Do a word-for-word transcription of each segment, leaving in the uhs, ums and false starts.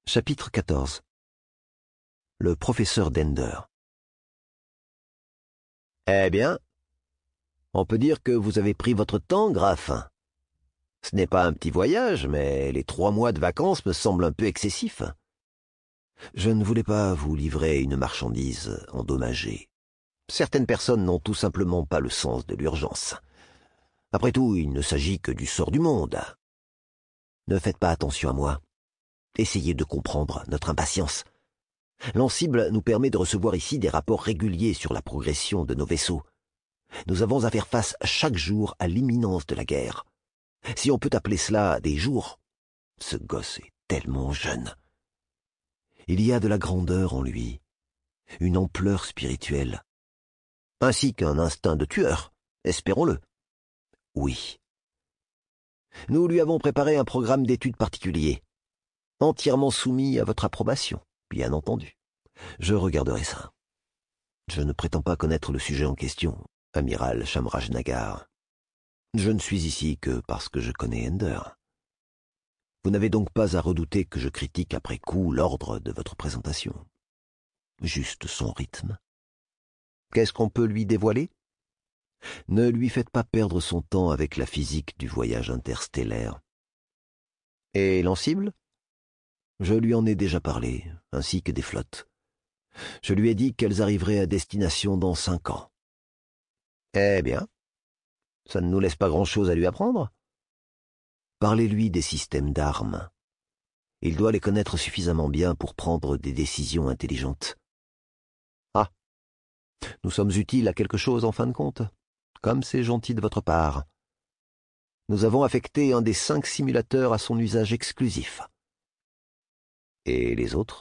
Chapitre quatorze. Le professeur d'Ender. Eh bien, on peut dire que vous avez pris votre temps, Graf. Ce n'est pas un petit voyage, mais les trois mois de vacances me semblent un peu excessifs. Je ne voulais pas vous livrer une marchandise endommagée. Certaines personnes n'ont tout simplement pas le sens de l'urgence. Après tout, il ne s'agit que du sort du monde. Ne faites pas attention à moi. Essayez de comprendre notre impatience. L'Ancible nous permet de recevoir ici des rapports réguliers sur la progression de nos vaisseaux. Nous avons à faire face chaque jour à l'imminence de la guerre. Si on peut appeler cela des jours, ce gosse est tellement jeune. Il y a de la grandeur en lui, une ampleur spirituelle, ainsi qu'un instinct de tueur, espérons-le. Oui. Nous lui avons préparé un programme d'études particulier, entièrement soumis à votre approbation, bien entendu. Je regarderai ça. Je ne prétends pas connaître le sujet en question, amiral Shamrajnagar. Je ne suis ici que parce que je connais Ender. Vous n'avez donc pas à redouter que je critique après coup l'ordre de votre présentation. Juste son rythme. Qu'est-ce qu'on peut lui dévoiler? Ne lui faites pas perdre son temps avec la physique du voyage interstellaire. Et l'Ancible? Je lui en ai déjà parlé, ainsi que des flottes. Je lui ai dit qu'elles arriveraient à destination dans cinq ans. Eh bien, ça ne nous laisse pas grand-chose à lui apprendre. Parlez-lui des systèmes d'armes. Il doit les connaître suffisamment bien pour prendre des décisions intelligentes. Ah, nous sommes utiles à quelque chose en fin de compte, comme c'est gentil de votre part. Nous avons affecté un des cinq simulateurs à son usage exclusif. Et les autres?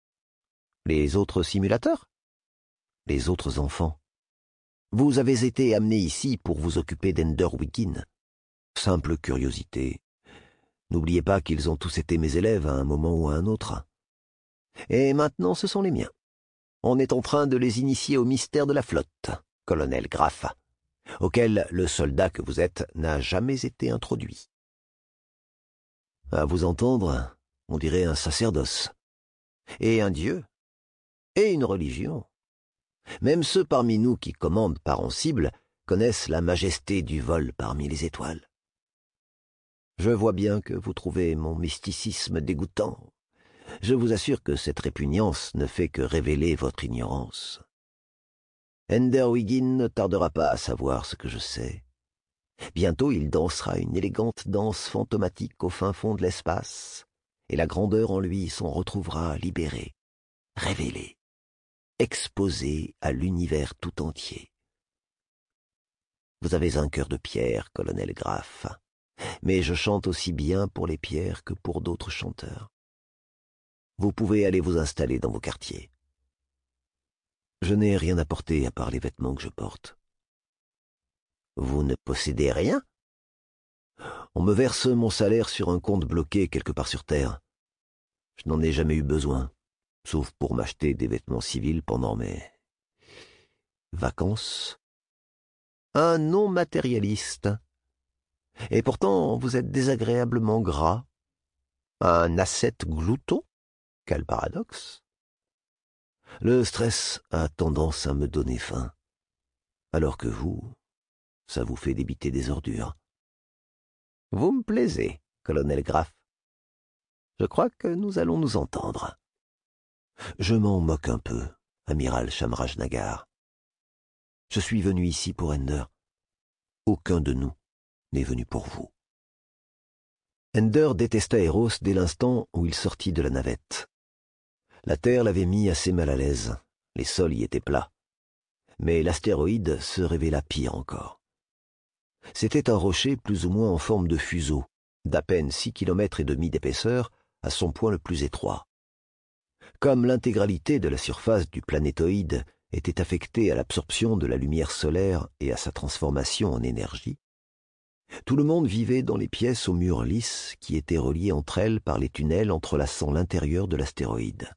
Les autres simulateurs? Les autres enfants. Vous avez été amené ici pour vous occuper d'Ender Wiggin. Simple curiosité. N'oubliez pas qu'ils ont tous été mes élèves à un moment ou à un autre. Et maintenant ce sont les miens. On est en train de les initier au mystère de la flotte, colonel Graf, auquel le soldat que vous êtes n'a jamais été introduit. À vous entendre, on dirait un sacerdoce. Et un dieu. Et une religion. Même ceux parmi nous qui commandent par Ancible connaissent la majesté du vol parmi les étoiles. Je vois bien que vous trouvez mon mysticisme dégoûtant. Je vous assure que cette répugnance ne fait que révéler votre ignorance. Ender Wiggin ne tardera pas à savoir ce que je sais. Bientôt il dansera une élégante danse fantomatique au fin fond de l'espace, et la grandeur en lui s'en retrouvera libérée, révélée, exposée à l'univers tout entier. Vous avez un cœur de pierre, colonel Graf, mais je chante aussi bien pour les pierres que pour d'autres chanteurs. Vous pouvez aller vous installer dans vos quartiers. Je n'ai rien à porter à part les vêtements que je porte. Vous ne possédez rien? On me verse mon salaire sur un compte bloqué quelque part sur Terre. Je n'en ai jamais eu besoin, sauf pour m'acheter des vêtements civils pendant mes vacances. Un non matérialiste. Et pourtant, vous êtes désagréablement gras. Un ascète glouton? Quel paradoxe. Le stress a tendance à me donner faim, alors que vous, ça vous fait débiter des ordures. Vous me plaisez, colonel Graf. Je crois que nous allons nous entendre. Je m'en moque un peu, amiral Shamrajnagar. Je suis venu ici pour Ender. Aucun de nous n'est venu pour vous. Ender détesta Eros dès l'instant où il sortit de la navette. La Terre l'avait mis assez mal à l'aise, les sols y étaient plats. Mais l'astéroïde se révéla pire encore. C'était un rocher plus ou moins en forme de fuseau, d'à peine six kilomètres et demi d'épaisseur à son point le plus étroit. Comme l'intégralité de la surface du planétoïde était affectée à l'absorption de la lumière solaire et à sa transformation en énergie, tout le monde vivait dans les pièces aux murs lisses qui étaient reliées entre elles par les tunnels entrelaçant l'intérieur de l'astéroïde.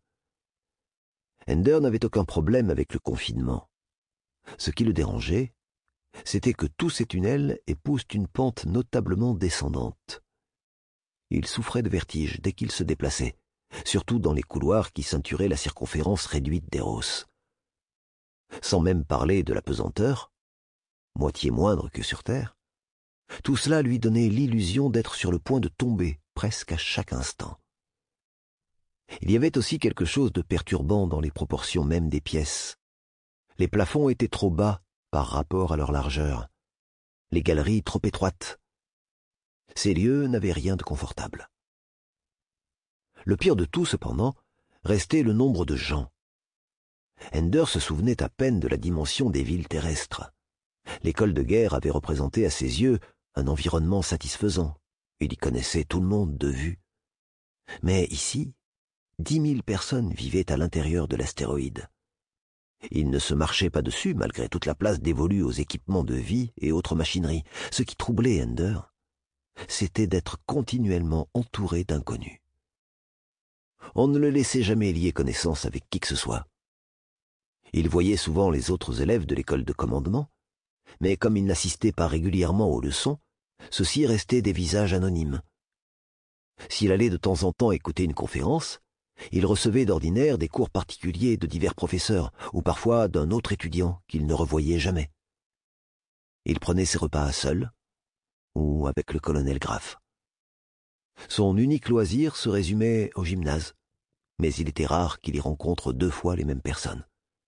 Ender n'avait aucun problème avec le confinement. Ce qui le dérangeait, c'était que tous ces tunnels épousent une pente notablement descendante. Il souffrait de vertige dès qu'il se déplaçait, surtout dans les couloirs qui ceinturaient la circonférence réduite d'Eros. Sans même parler de la pesanteur, moitié moindre que sur Terre, tout cela lui donnait l'illusion d'être sur le point de tomber presque à chaque instant. Il y avait aussi quelque chose de perturbant dans les proportions mêmes des pièces. Les plafonds étaient trop bas par rapport à leur largeur, les galeries trop étroites. Ces lieux n'avaient rien de confortable. Le pire de tout, cependant, restait le nombre de gens. Ender se souvenait à peine de la dimension des villes terrestres. L'école de guerre avait représenté à ses yeux un environnement satisfaisant. Il y connaissait tout le monde de vue. Mais ici, dix mille personnes vivaient à l'intérieur de l'astéroïde. Il ne se marchait pas dessus malgré toute la place dévolue aux équipements de vie et autres machineries. Ce qui troublait Ender, c'était d'être continuellement entouré d'inconnus. On ne le laissait jamais lier connaissance avec qui que ce soit. Il voyait souvent les autres élèves de l'école de commandement, mais comme il n'assistait pas régulièrement aux leçons, ceux-ci restaient des visages anonymes. S'il allait de temps en temps écouter une conférence, il recevait d'ordinaire des cours particuliers de divers professeurs, ou parfois d'un autre étudiant qu'il ne revoyait jamais. Il prenait ses repas seul, ou avec le colonel Graff. Son unique loisir se résumait au gymnase, mais il était rare qu'il y rencontre deux fois les mêmes personnes.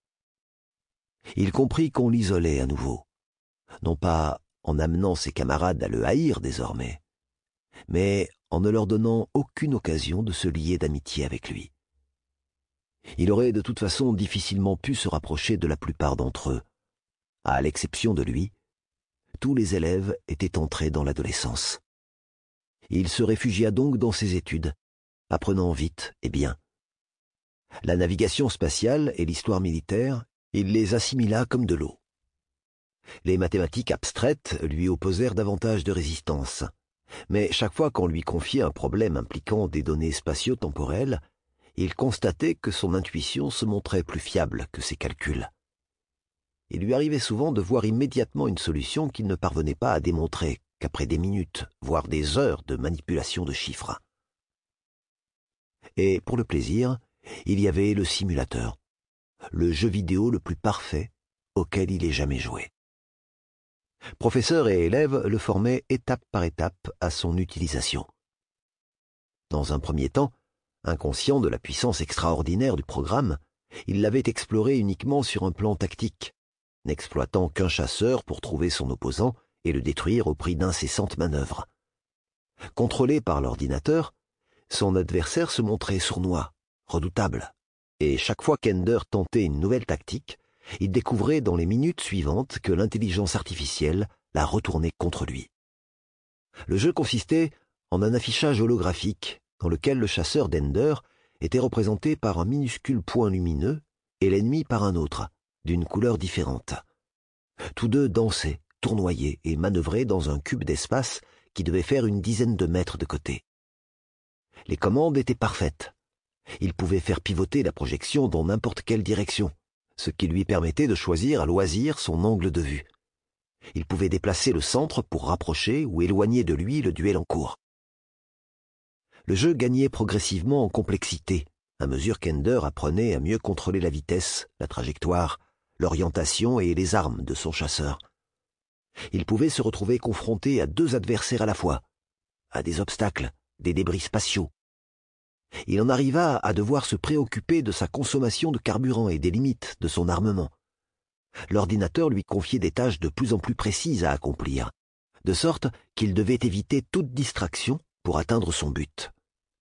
Il comprit qu'on l'isolait à nouveau, non pas en amenant ses camarades à le haïr désormais, mais en ne leur donnant aucune occasion de se lier d'amitié avec lui. Il aurait de toute façon difficilement pu se rapprocher de la plupart d'entre eux. À l'exception de lui, tous les élèves étaient entrés dans l'adolescence. Il se réfugia donc dans ses études, apprenant vite et bien. La navigation spatiale et l'histoire militaire, il les assimila comme de l'eau. Les mathématiques abstraites lui opposèrent davantage de résistance, mais chaque fois qu'on lui confiait un problème impliquant des données spatio-temporelles, il constatait que son intuition se montrait plus fiable que ses calculs. Il lui arrivait souvent de voir immédiatement une solution qu'il ne parvenait pas à démontrer qu'après des minutes, voire des heures de manipulation de chiffres. Et pour le plaisir, il y avait le simulateur, le jeu vidéo le plus parfait auquel il ait jamais joué. Professeur et élève le formaient étape par étape à son utilisation. Dans un premier temps, inconscient de la puissance extraordinaire du programme, il l'avait exploré uniquement sur un plan tactique, n'exploitant qu'un chasseur pour trouver son opposant et le détruire au prix d'incessantes manœuvres. Contrôlé par l'ordinateur, son adversaire se montrait sournois, redoutable, et chaque fois qu'Ender tentait une nouvelle tactique, il découvrait dans les minutes suivantes que l'intelligence artificielle la retournait contre lui. Le jeu consistait en un affichage holographique dans lequel le chasseur d'Ender était représenté par un minuscule point lumineux et l'ennemi par un autre, d'une couleur différente. Tous deux dansaient, tournoyaient et manœuvraient dans un cube d'espace qui devait faire une dizaine de mètres de côté. Les commandes étaient parfaites. Il pouvait faire pivoter la projection dans n'importe quelle direction, ce qui lui permettait de choisir à loisir son angle de vue. Il pouvait déplacer le centre pour rapprocher ou éloigner de lui le duel en cours. Le jeu gagnait progressivement en complexité, à mesure qu'Ender apprenait à mieux contrôler la vitesse, la trajectoire, l'orientation et les armes de son chasseur. Il pouvait se retrouver confronté à deux adversaires à la fois, à des obstacles, des débris spatiaux. Il en arriva à devoir se préoccuper de sa consommation de carburant et des limites de son armement. L'ordinateur lui confiait des tâches de plus en plus précises à accomplir, de sorte qu'il devait éviter toute distraction pour atteindre son but.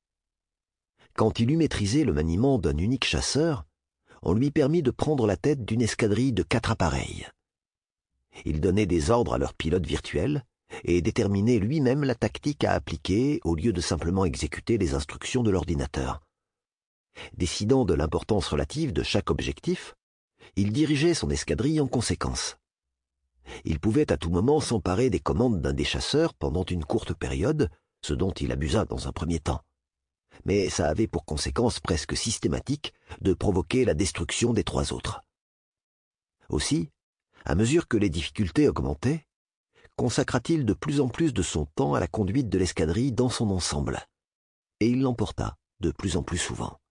Quand il eut maîtrisé le maniement d'un unique chasseur, on lui permit de prendre la tête d'une escadrille de quatre appareils. Il donnait des ordres à leur pilote virtuel et déterminait lui-même la tactique à appliquer au lieu de simplement exécuter les instructions de l'ordinateur. Décidant de l'importance relative de chaque objectif, il dirigeait son escadrille en conséquence. Il pouvait à tout moment s'emparer des commandes d'un des chasseurs pendant une courte période, ce dont il abusa dans un premier temps. Mais ça avait pour conséquence presque systématique de provoquer la destruction des trois autres. Aussi, à mesure que les difficultés augmentaient, consacra-t-il de plus en plus de son temps à la conduite de l'escadrille dans son ensemble. Et il l'emporta, de plus en plus souvent.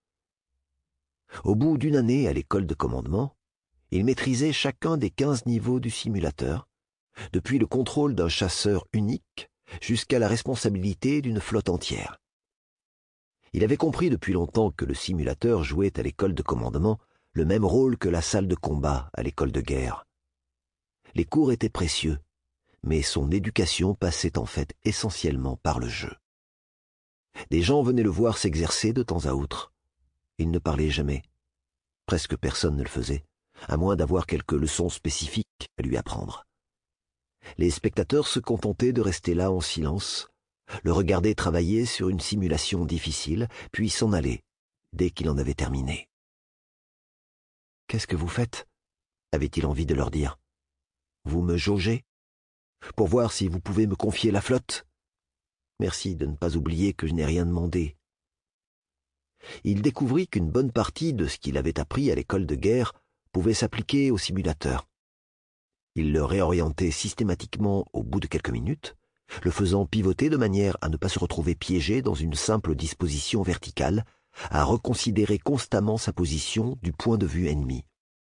Au bout d'une année à l'école de commandement, il maîtrisait chacun des quinze niveaux du simulateur, depuis le contrôle d'un chasseur unique jusqu'à la responsabilité d'une flotte entière. Il avait compris depuis longtemps que le simulateur jouait à l'école de commandement le même rôle que la salle de combat à l'école de guerre. Les cours étaient précieux, mais son éducation passait en fait essentiellement par le jeu. Des gens venaient le voir s'exercer de temps à autre. Il ne parlait jamais. Presque personne ne le faisait, à moins d'avoir quelques leçons spécifiques à lui apprendre. Les spectateurs se contentaient de rester là en silence, le regarder travailler sur une simulation difficile, puis s'en aller, dès qu'il en avait terminé. « Qu'est-ce que vous faites » avait-il envie de leur dire. « Vous me jaugez ? Pour voir si vous pouvez me confier la flotte ? Merci de ne pas oublier que je n'ai rien demandé. » Il découvrit qu'une bonne partie de ce qu'il avait appris à l'école de guerre pouvait s'appliquer au simulateur. Il le réorientait systématiquement au bout de quelques minutes, le faisant pivoter de manière à ne pas se retrouver piégé dans une simple disposition verticale, à reconsidérer constamment sa position du point de vue ennemi.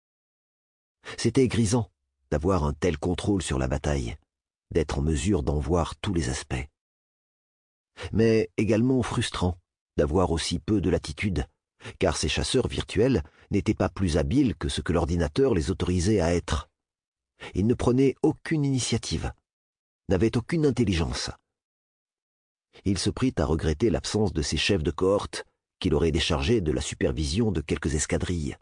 C'était grisant d'avoir un tel contrôle sur la bataille, d'être en mesure d'en voir tous les aspects. Mais également frustrant d'avoir aussi peu de latitude, car ces chasseurs virtuels n'étaient pas plus habiles que ce que l'ordinateur les autorisait à être. Ils ne prenaient aucune initiative, n'avaient aucune intelligence. Il se prit à regretter l'absence de ses chefs de cohorte, qu'il aurait déchargés de la supervision de quelques escadrilles.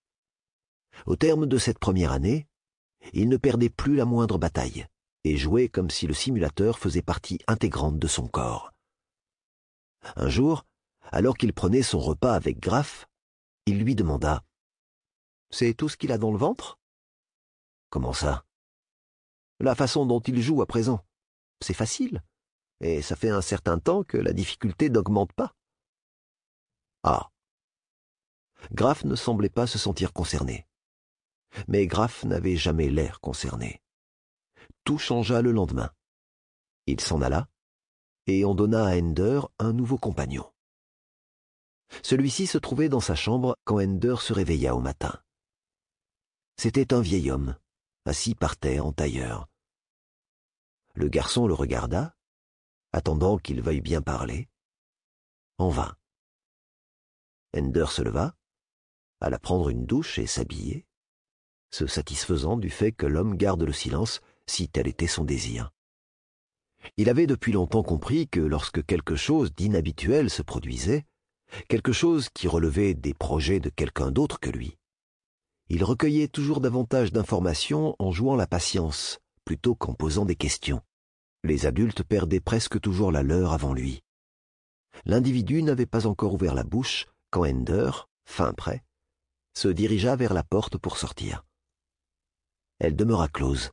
Au terme de cette première année, il ne perdait plus la moindre bataille, et jouait comme si le simulateur faisait partie intégrante de son corps. Un jour, alors qu'il prenait son repas avec Graff, il lui demanda « C'est tout ce qu'il a dans le ventre ?»« Comment ça ?»« La façon dont il joue à présent. C'est facile, et ça fait un certain temps que la difficulté n'augmente pas. » Ah. Graff ne semblait pas se sentir concerné. Mais Graff n'avait jamais l'air concerné. Tout changea le lendemain. Il s'en alla, et on donna à Ender un nouveau compagnon. Celui-ci se trouvait dans sa chambre quand Ender se réveilla au matin. C'était un vieil homme, assis par terre en tailleur. Le garçon le regarda, attendant qu'il veuille bien parler, en vain. Ender se leva, alla prendre une douche et s'habiller, se satisfaisant du fait que l'homme garde le silence si tel était son désir. Il avait depuis longtemps compris que lorsque quelque chose d'inhabituel se produisait, quelque chose qui relevait des projets de quelqu'un d'autre que lui, il recueillait toujours davantage d'informations en jouant la patience plutôt qu'en posant des questions. Les adultes perdaient presque toujours la leur avant lui. L'individu n'avait pas encore ouvert la bouche quand Ender, fin prêt, se dirigea vers la porte pour sortir. Elle demeura close.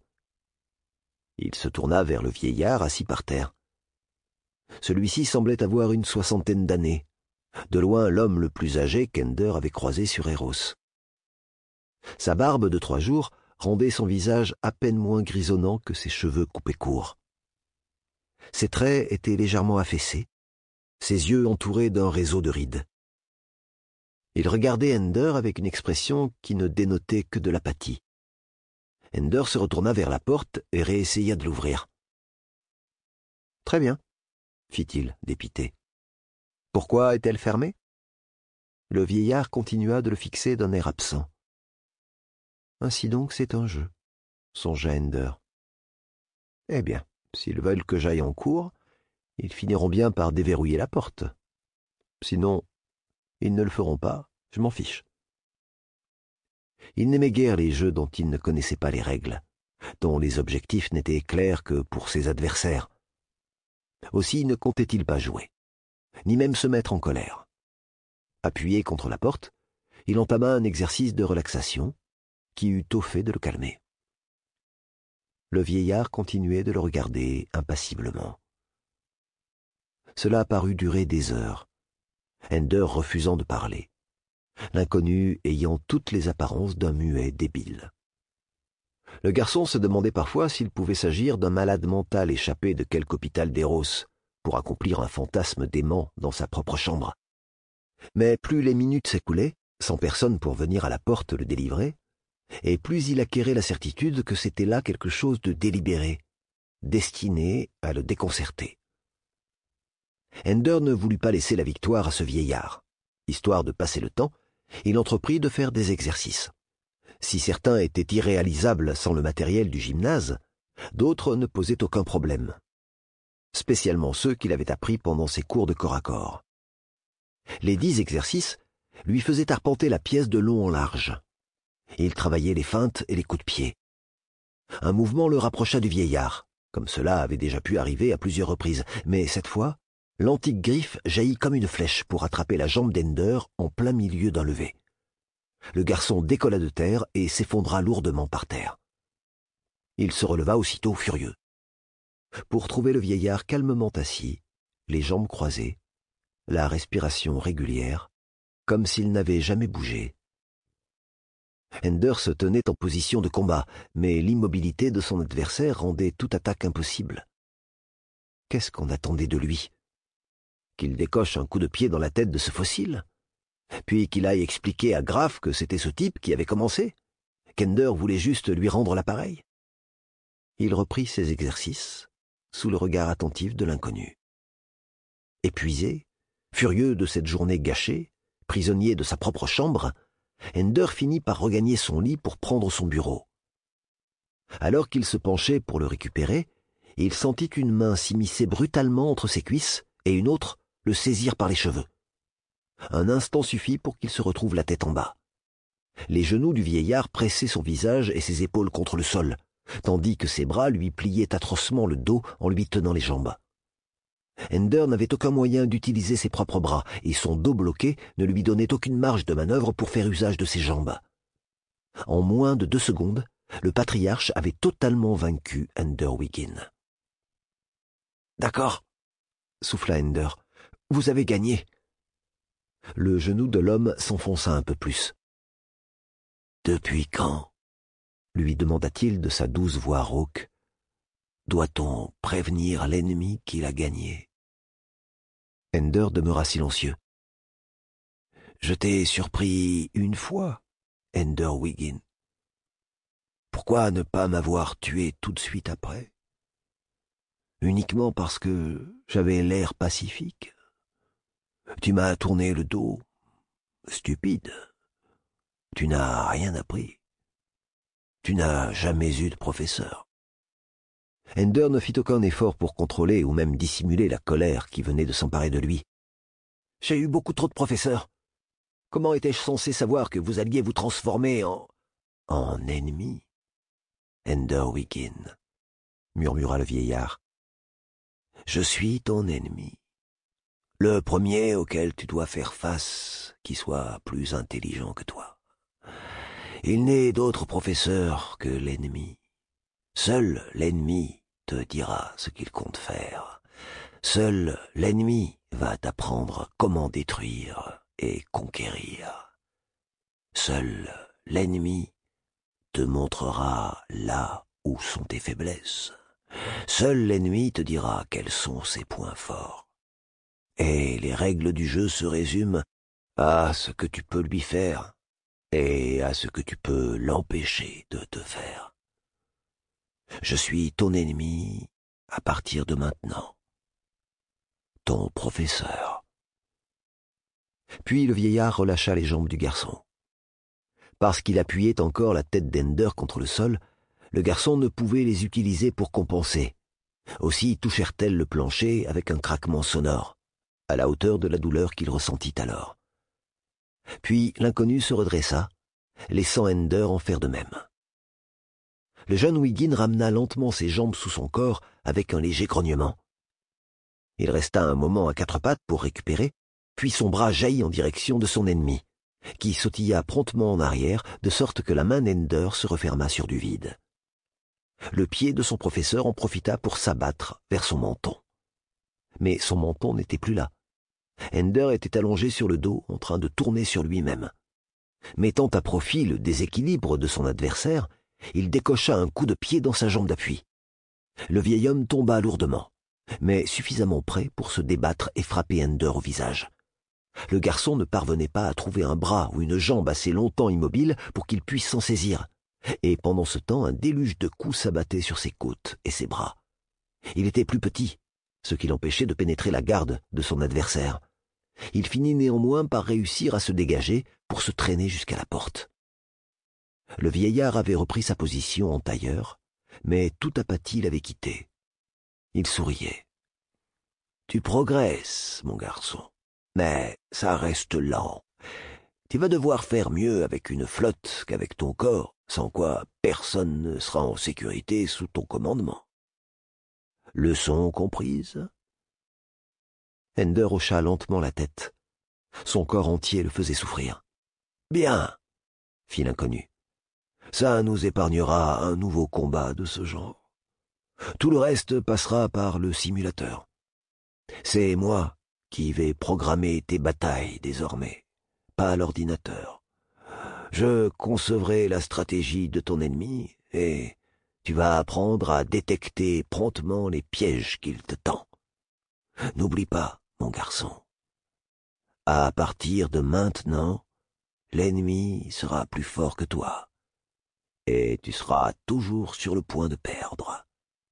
Il se tourna vers le vieillard assis par terre. Celui-ci semblait avoir une soixantaine d'années, de loin l'homme le plus âgé qu'Ender avait croisé sur Eros. Sa barbe de trois jours rendait son visage à peine moins grisonnant que ses cheveux coupés courts. Ses traits étaient légèrement affaissés, ses yeux entourés d'un réseau de rides. Il regardait Ender avec une expression qui ne dénotait que de l'apathie. Ender se retourna vers la porte et réessaya de l'ouvrir. « Très bien, » fit-il, dépité. « Pourquoi est-elle fermée ?» Le vieillard continua de le fixer d'un air absent. « Ainsi donc c'est un jeu, » songea Ender. « Eh bien, s'ils veulent que j'aille en cours, ils finiront bien par déverrouiller la porte. Sinon, ils ne le feront pas, je m'en fiche. » Il n'aimait guère les jeux dont il ne connaissait pas les règles, dont les objectifs n'étaient clairs que pour ses adversaires. Aussi ne comptait-il pas jouer, ni même se mettre en colère. Appuyé contre la porte, il entama un exercice de relaxation qui eut tôt fait de le calmer. Le vieillard continuait de le regarder impassiblement. Cela parut durer des heures, Ender refusant de parler, l'inconnu ayant toutes les apparences d'un muet débile. Le garçon se demandait parfois s'il pouvait s'agir d'un malade mental échappé de quelque hôpital d'Eros pour accomplir un fantasme dément dans sa propre chambre. Mais plus les minutes s'écoulaient, sans personne pour venir à la porte le délivrer, et plus il acquérait la certitude que c'était là quelque chose de délibéré, destiné à le déconcerter. Ender ne voulut pas laisser la victoire à ce vieillard. Histoire de passer le temps, il entreprit de faire des exercices. Si certains étaient irréalisables sans le matériel du gymnase, d'autres ne posaient aucun problème, spécialement ceux qu'il avait appris pendant ses cours de corps à corps. Les dix exercices lui faisaient arpenter la pièce de long en large. Il travaillait les feintes et les coups de pied. Un mouvement le rapprocha du vieillard, comme cela avait déjà pu arriver à plusieurs reprises, mais cette fois, l'antique griffe jaillit comme une flèche pour attraper la jambe d'Ender en plein milieu d'un levé. Le garçon décolla de terre et s'effondra lourdement par terre. Il se releva aussitôt furieux. Pour trouver le vieillard calmement assis, les jambes croisées, la respiration régulière, comme s'il n'avait jamais bougé. Ender se tenait en position de combat, mais l'immobilité de son adversaire rendait toute attaque impossible. Qu'est-ce qu'on attendait de lui? Qu'il décoche un coup de pied dans la tête de ce fossile? Puis qu'il aille expliquer à Graff que c'était ce type qui avait commencé? Qu'Ender voulait juste lui rendre l'appareil? Il reprit ses exercices, sous le regard attentif de l'inconnu. Épuisé, furieux de cette journée gâchée, prisonnier de sa propre chambre, Ender finit par regagner son lit pour prendre son bureau. Alors qu'il se penchait pour le récupérer, il sentit une main s'immiscer brutalement entre ses cuisses et une autre le saisir par les cheveux. Un instant suffit pour qu'il se retrouve la tête en bas. Les genoux du vieillard pressaient son visage et ses épaules contre le sol, tandis que ses bras lui pliaient atrocement le dos en lui tenant les jambes. Ender n'avait aucun moyen d'utiliser ses propres bras, et son dos bloqué ne lui donnait aucune marge de manœuvre pour faire usage de ses jambes. En moins de deux secondes, le patriarche avait totalement vaincu Ender Wiggin. « D'accord, » souffla Ender, « vous avez gagné. » Le genou de l'homme s'enfonça un peu plus. « Depuis quand ?» lui demanda-t-il de sa douce voix rauque. « Doit-on prévenir l'ennemi qu'il a gagné ?» Ender demeura silencieux. « Je t'ai surpris une fois, Ender Wiggin. Pourquoi ne pas m'avoir tué tout de suite après? Uniquement parce que j'avais l'air pacifique. Tu m'as tourné le dos. Stupide. Tu n'as rien appris. Tu n'as jamais eu de professeur. » Ender ne fit aucun effort pour contrôler ou même dissimuler la colère qui venait de s'emparer de lui. « J'ai eu beaucoup trop de professeurs. Comment étais-je censé savoir que vous alliez vous transformer en... en ennemi, Ender Wiggin, » murmura le vieillard. « Je suis ton ennemi. Le premier auquel tu dois faire face, qui soit plus intelligent que toi. Il n'est d'autre professeur que l'ennemi. Seul l'ennemi te dira ce qu'il compte faire. Seul l'ennemi va t'apprendre comment détruire et conquérir. Seul l'ennemi te montrera là où sont tes faiblesses. Seul l'ennemi te dira quels sont ses points forts. Et les règles du jeu se résument à ce que tu peux lui faire et à ce que tu peux l'empêcher de te faire. Je suis ton ennemi à partir de maintenant. Ton professeur. » Puis le vieillard relâcha les jambes du garçon. Parce qu'il appuyait encore la tête d'Ender contre le sol, le garçon ne pouvait les utiliser pour compenser. Aussi touchèrent-elles le plancher avec un craquement sonore, à la hauteur de la douleur qu'il ressentit alors. Puis l'inconnu se redressa, laissant Ender en faire de même. Le jeune Wiggin ramena lentement ses jambes sous son corps avec un léger grognement. Il resta un moment à quatre pattes pour récupérer, puis son bras jaillit en direction de son ennemi, qui sautilla promptement en arrière, de sorte que la main d'Ender se referma sur du vide. Le pied de son professeur en profita pour s'abattre vers son menton. Mais son menton n'était plus là. Ender était allongé sur le dos, en train de tourner sur lui-même. Mettant à profit le déséquilibre de son adversaire, il décocha un coup de pied dans sa jambe d'appui. Le vieil homme tomba lourdement, mais suffisamment près pour se débattre et frapper Ender au visage. Le garçon ne parvenait pas à trouver un bras ou une jambe assez longtemps immobile pour qu'il puisse s'en saisir, et pendant ce temps un déluge de coups s'abattait sur ses côtes et ses bras. Il était plus petit, ce qui l'empêchait de pénétrer la garde de son adversaire. Il finit néanmoins par réussir à se dégager pour se traîner jusqu'à la porte. Le vieillard avait repris sa position en tailleur, mais toute apathie l'avait quitté. Il souriait. « Tu progresses, mon garçon, mais ça reste lent. Tu vas devoir faire mieux avec une flotte qu'avec ton corps, sans quoi personne ne sera en sécurité sous ton commandement. Leçon comprise ?» Ender hocha lentement la tête. Son corps entier le faisait souffrir. « Bien, » fit l'inconnu. « Ça nous épargnera un nouveau combat de ce genre. Tout le reste passera par le simulateur. C'est moi qui vais programmer tes batailles désormais, pas l'ordinateur. Je concevrai la stratégie de ton ennemi et tu vas apprendre à détecter promptement les pièges qu'il te tend. N'oublie pas, mon garçon, à partir de maintenant, l'ennemi sera plus fort que toi, et tu seras toujours sur le point de perdre. »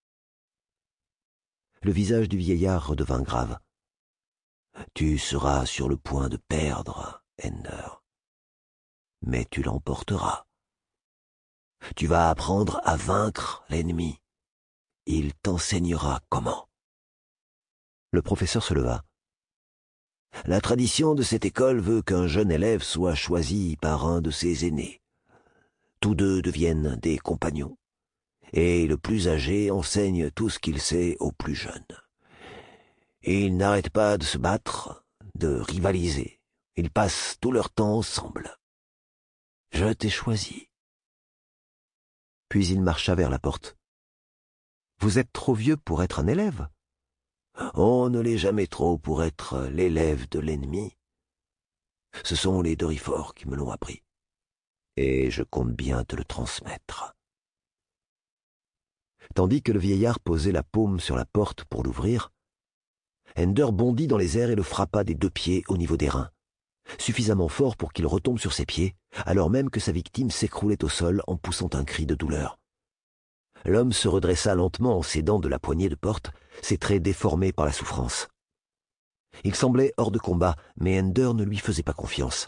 Le visage du vieillard redevint grave. « Tu seras sur le point de perdre, Ender, mais tu l'emporteras. Tu vas apprendre à vaincre l'ennemi. Il t'enseignera comment. » Le professeur se leva. « La tradition de cette école veut qu'un jeune élève soit choisi par un de ses aînés. Tous deux deviennent des compagnons, et le plus âgé enseigne tout ce qu'il sait au plus jeune. Ils n'arrêtent pas de se battre, de rivaliser. Ils passent tout leur temps ensemble. Je t'ai choisi. » Puis il marcha vers la porte. « Vous êtes trop vieux pour être un élève. » « On ne l'est jamais trop pour être l'élève de l'ennemi. Ce sont les Doryphores qui me l'ont appris, et je compte bien te le transmettre. » Tandis que le vieillard posait la paume sur la porte pour l'ouvrir, Ender bondit dans les airs et le frappa des deux pieds au niveau des reins, suffisamment fort pour qu'il retombe sur ses pieds, alors même que sa victime s'écroulait au sol en poussant un cri de douleur. L'homme se redressa lentement en s'aidant de la poignée de porte, ses traits déformés par la souffrance. Il semblait hors de combat, mais Ender ne lui faisait pas confiance.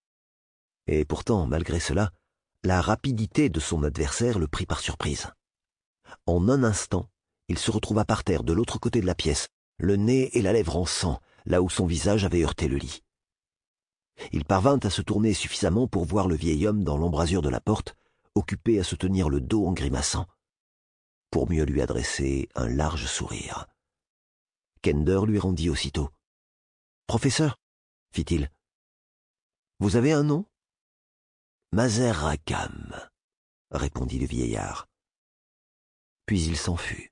Et pourtant, malgré cela, la rapidité de son adversaire le prit par surprise. En un instant, il se retrouva par terre de l'autre côté de la pièce, le nez et la lèvre en sang, là où son visage avait heurté le lit. Il parvint à se tourner suffisamment pour voir le vieil homme dans l'embrasure de la porte, occupé à se tenir le dos en grimaçant, pour mieux lui adresser un large sourire. Kender lui rendit aussitôt. « Professeur, » fit-il, « vous avez un nom ?»« Mazer Rakam, » répondit le vieillard. Puis il s'en fut.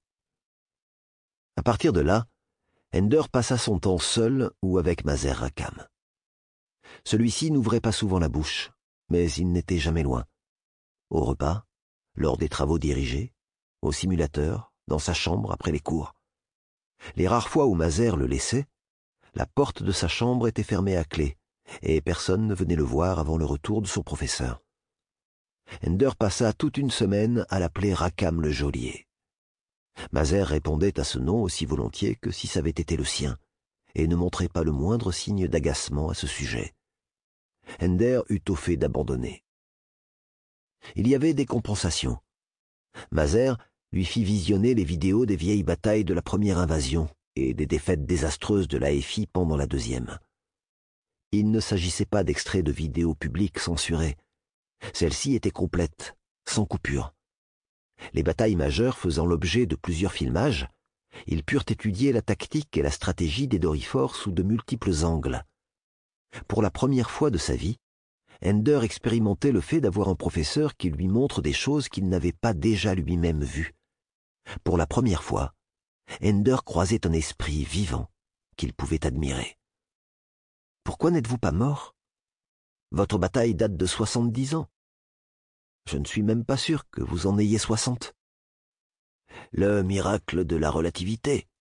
À partir de là, Ender passa son temps seul ou avec Mazer Rakam. Celui-ci n'ouvrait pas souvent la bouche, mais il n'était jamais loin. Au repas, lors des travaux dirigés, au simulateur, dans sa chambre après les cours. Les rares fois où Mazer le laissait, la porte de sa chambre était fermée à clé, et personne ne venait le voir avant le retour de son professeur. Ender passa toute une semaine à l'appeler Rakam le geôlier. Mazer répondait à ce nom aussi volontiers que si ça avait été le sien, et ne montrait pas le moindre signe d'agacement à ce sujet. Ender eut au fait d'abandonner. Il y avait des compensations. Mazer lui fit visionner les vidéos des vieilles batailles de la première invasion et des défaites désastreuses de l'A F I pendant la deuxième. Il ne s'agissait pas d'extraits de vidéos publiques censurés. Celles-ci étaient complètes, sans coupure. Les batailles majeures faisant l'objet de plusieurs filmages, ils purent étudier la tactique et la stratégie des Doryphores sous de multiples angles. Pour la première fois de sa vie, Ender expérimentait le fait d'avoir un professeur qui lui montre des choses qu'il n'avait pas déjà lui-même vues. Pour la première fois, Ender croisait un esprit vivant qu'il pouvait admirer. « Pourquoi n'êtes-vous pas mort ? Votre bataille date de soixante-dix ans. Je ne suis même pas sûr que vous en ayez soixante. »« Le miracle de la relativité, »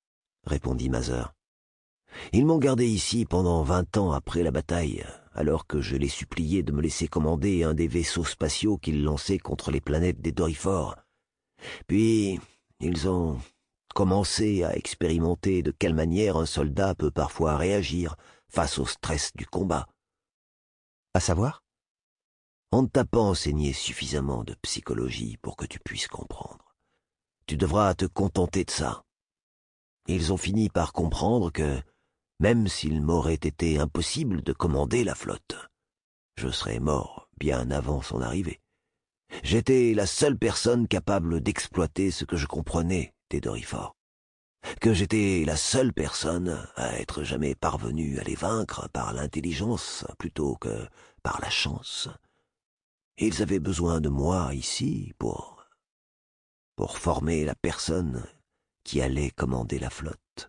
répondit Mazer. Ils m'ont gardé ici pendant vingt ans après la bataille, alors que je les suppliais de me laisser commander un des vaisseaux spatiaux qu'ils lançaient contre les planètes des Doryphores. Puis, ils ont commencé à expérimenter de quelle manière un soldat peut parfois réagir face au stress du combat. À savoir, on ne t'a pas enseigné suffisamment de psychologie pour que tu puisses comprendre. Tu devras te contenter de ça. Ils ont fini par comprendre que, même s'il m'aurait été impossible de commander la flotte, je serais mort bien avant son arrivée. J'étais la seule personne capable d'exploiter ce que je comprenais des Doryphores. Que j'étais la seule personne à être jamais parvenue à les vaincre par l'intelligence plutôt que par la chance. Ils avaient besoin de moi ici pour... pour former la personne qui allait commander la flotte.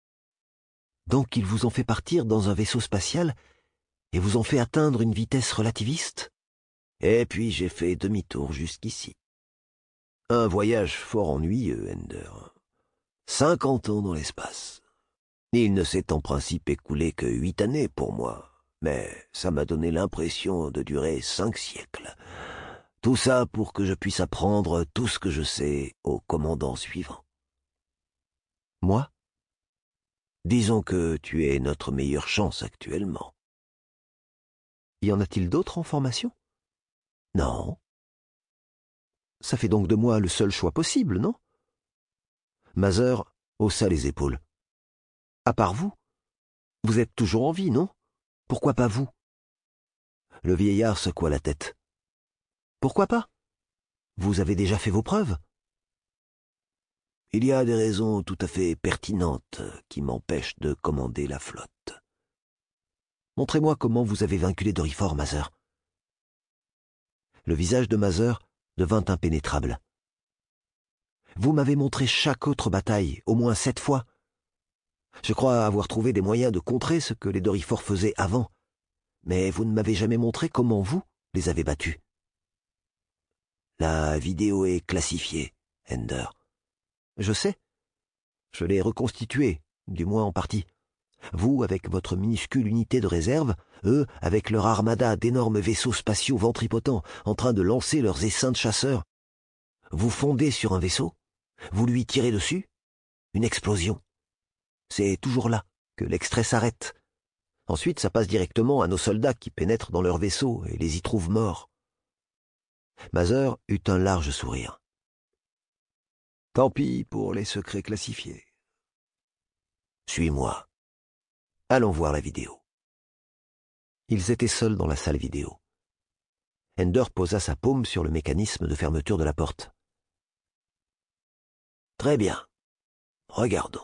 Donc ils vous ont fait partir dans un vaisseau spatial et vous ont fait atteindre une vitesse relativiste? Et puis j'ai fait demi-tour jusqu'ici. Un voyage fort ennuyeux, Ender. Cinquante ans dans l'espace. Il ne s'est en principe écoulé que huit années pour moi, mais ça m'a donné l'impression de durer cinq siècles. Tout ça pour que je puisse apprendre tout ce que je sais au commandant suivant. Moi? Disons que tu es notre meilleure chance actuellement. Y en a-t-il d'autres en formation? Non. Ça fait donc de moi le seul choix possible, non? Mazer haussa les épaules. À part vous? Vous êtes toujours en vie, non? Pourquoi pas vous? Le vieillard secoua la tête. Pourquoi pas? Vous avez déjà fait vos preuves. Il y a des raisons tout à fait pertinentes qui m'empêchent de commander la flotte. Montrez-moi comment vous avez vaincu les Doryphores, Mazer. Le visage de Mazer devint impénétrable. Vous m'avez montré chaque autre bataille, au moins sept fois. Je crois avoir trouvé des moyens de contrer ce que les Doryphores faisaient avant, mais vous ne m'avez jamais montré comment vous les avez battus. La vidéo est classifiée, Ender. Je sais. Je l'ai reconstituée, du moins en partie. Vous avec votre minuscule unité de réserve, eux avec leur armada d'énormes vaisseaux spatiaux ventripotents en train de lancer leurs essaims de chasseurs. Vous fondez sur un vaisseau, vous lui tirez dessus, une explosion. C'est toujours là que l'extrait s'arrête. Ensuite, ça passe directement à nos soldats qui pénètrent dans leur vaisseau et les y trouvent morts. Mazer eut un large sourire. Tant pis pour les secrets classifiés. Suis-moi. Allons voir la vidéo. Ils étaient seuls dans la salle vidéo. Ender posa sa paume sur le mécanisme de fermeture de la porte. Très bien. Regardons.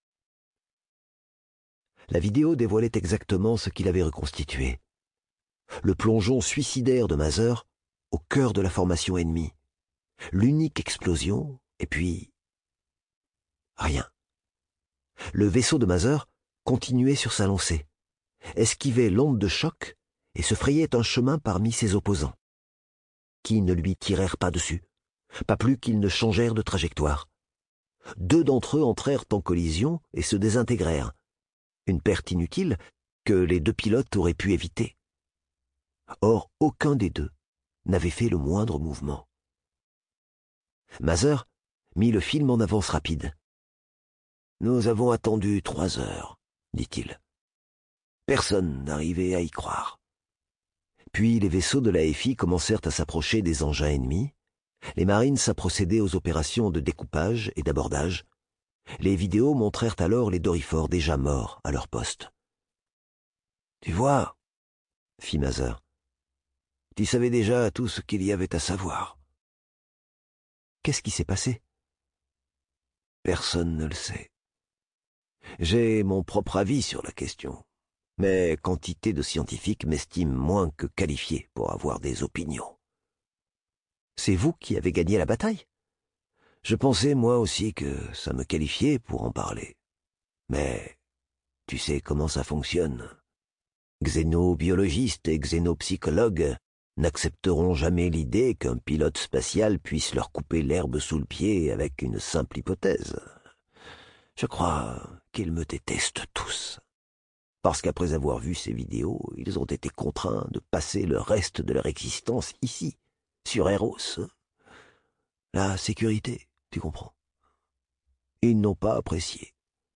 La vidéo dévoilait exactement ce qu'il avait reconstitué. Le plongeon suicidaire de Mazer au cœur de la formation ennemie. L'unique explosion, et puis... rien. Le vaisseau de Mazer continuait sur sa lancée, esquivait l'onde de choc et se frayait un chemin parmi ses opposants, qui ne lui tirèrent pas dessus, pas plus qu'ils ne changèrent de trajectoire. Deux d'entre eux entrèrent en collision et se désintégrèrent, une perte inutile que les deux pilotes auraient pu éviter. Or, aucun des deux n'avait fait le moindre mouvement. Mazer mit le film en avance rapide. « Nous avons attendu trois heures, dit-il. Personne n'arrivait à y croire. Puis les vaisseaux de l'A F I commencèrent à s'approcher des engins ennemis. Les Marines à procéder aux opérations de découpage et d'abordage. Les vidéos montrèrent alors les Doryphores déjà morts à leur poste. « Tu vois, » fit Mazer, « tu savais déjà tout ce qu'il y avait à savoir. » Qu'est-ce qui s'est passé? Personne ne le sait. J'ai mon propre avis sur la question, mais quantité de scientifiques m'estiment moins que qualifié pour avoir des opinions. C'est vous qui avez gagné la bataille? Je pensais moi aussi que ça me qualifiait pour en parler. Mais tu sais comment ça fonctionne. Xénobiologistes et xénopsychologues n'accepteront jamais l'idée qu'un pilote spatial puisse leur couper l'herbe sous le pied avec une simple hypothèse. Je crois qu'ils me détestent tous. Parce qu'après avoir vu ces vidéos, ils ont été contraints de passer le reste de leur existence ici, sur Eros. La sécurité, tu comprends. Ils n'ont pas apprécié.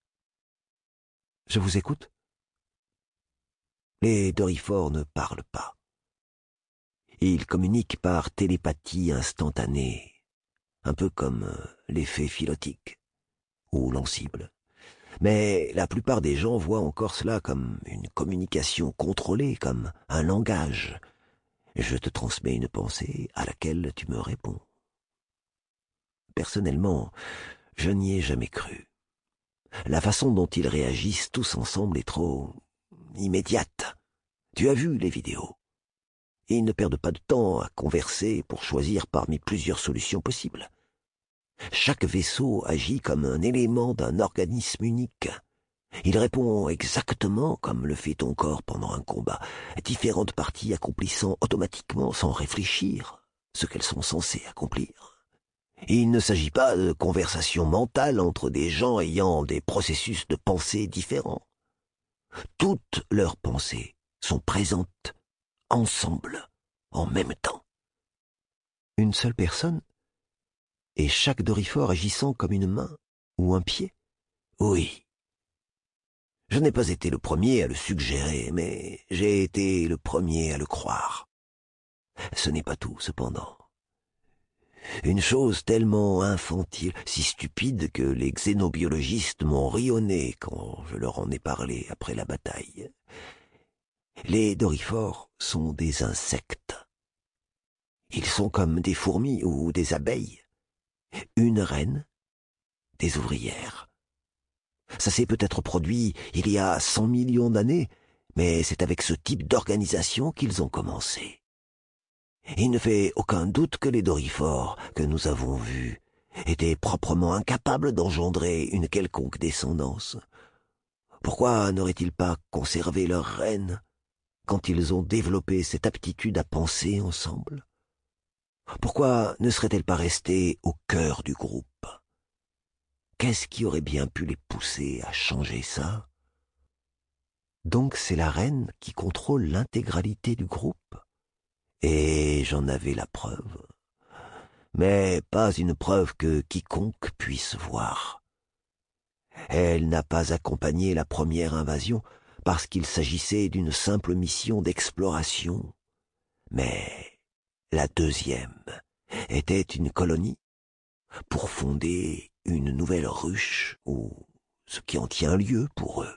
Je vous écoute. Les Doryphores ne parlent pas. Ils communiquent par télépathie instantanée, un peu comme l'effet philotique ou l'encible. Mais la plupart des gens voient encore cela comme une communication contrôlée, comme un langage. Je te transmets une pensée à laquelle tu me réponds. Personnellement, je n'y ai jamais cru. La façon dont ils réagissent tous ensemble est trop immédiate. Tu as vu les vidéos. Ils ne perdent pas de temps à converser pour choisir parmi plusieurs solutions possibles. Chaque vaisseau agit comme un élément d'un organisme unique. Il répond exactement comme le fait ton corps pendant un combat, différentes parties accomplissant automatiquement sans réfléchir ce qu'elles sont censées accomplir. Il ne s'agit pas de conversation mentale entre des gens ayant des processus de pensée différents. Toutes leurs pensées sont présentes ensemble, en même temps. Une seule personne? Et chaque Doryphore agissant comme une main ou un pied? Oui. Je n'ai pas été le premier à le suggérer, mais j'ai été le premier à le croire. Ce n'est pas tout, cependant. Une chose tellement infantile, si stupide que les xénobiologistes m'ont ri au nez quand je leur en ai parlé après la bataille. Les Doryphores sont des insectes. Ils sont comme des fourmis ou des abeilles. Une reine, des ouvrières. Ça s'est peut-être produit il y a cent millions d'années, mais c'est avec ce type d'organisation qu'ils ont commencé. Il ne fait aucun doute que les Doryphores que nous avons vus étaient proprement incapables d'engendrer une quelconque descendance. Pourquoi n'auraient-ils pas conservé leur reine quand ils ont développé cette aptitude à penser ensemble? Pourquoi ne serait-elle pas restée au cœur du groupe? Qu'est-ce qui aurait bien pu les pousser à changer ça? Donc c'est la reine qui contrôle l'intégralité du groupe? Et j'en avais la preuve. Mais pas une preuve que quiconque puisse voir. Elle n'a pas accompagné la première invasion parce qu'il s'agissait d'une simple mission d'exploration. Mais la deuxième était une colonie pour fonder une nouvelle ruche ou ce qui en tient lieu pour eux.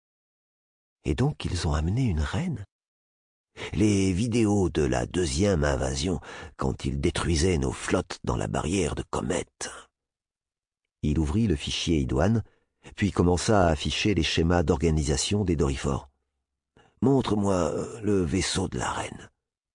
Et donc ils ont amené une reine? Les vidéos de la deuxième invasion, quand ils détruisaient nos flottes dans la barrière de comètes. Il ouvrit le fichier idoine, puis commença à afficher les schémas d'organisation des Doryphores. « Montre-moi le vaisseau de la reine. »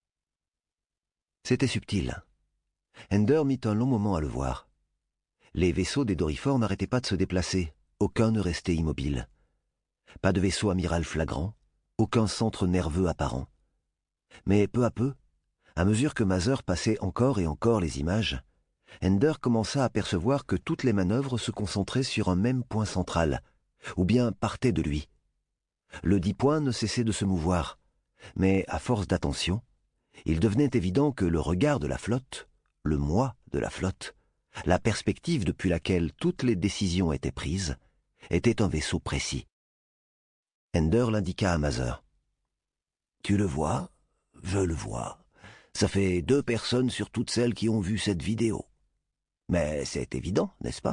C'était subtil. Ender mit un long moment à le voir. Les vaisseaux des Doryphores n'arrêtaient pas de se déplacer, aucun ne restait immobile. Pas de vaisseau amiral flagrant, aucun centre nerveux apparent. Mais peu à peu, à mesure que Mazer passait encore et encore les images, Ender commença à percevoir que toutes les manœuvres se concentraient sur un même point central, ou bien partaient de lui. Le dit point ne cessait de se mouvoir, mais à force d'attention, il devenait évident que le regard de la flotte, le moi de la flotte, la perspective depuis laquelle toutes les décisions étaient prises, était un vaisseau précis. Ender l'indiqua à Mazer. « Tu le vois ? Je le vois. Ça fait deux personnes sur toutes celles qui ont vu cette vidéo. Mais c'est évident, n'est-ce pas ?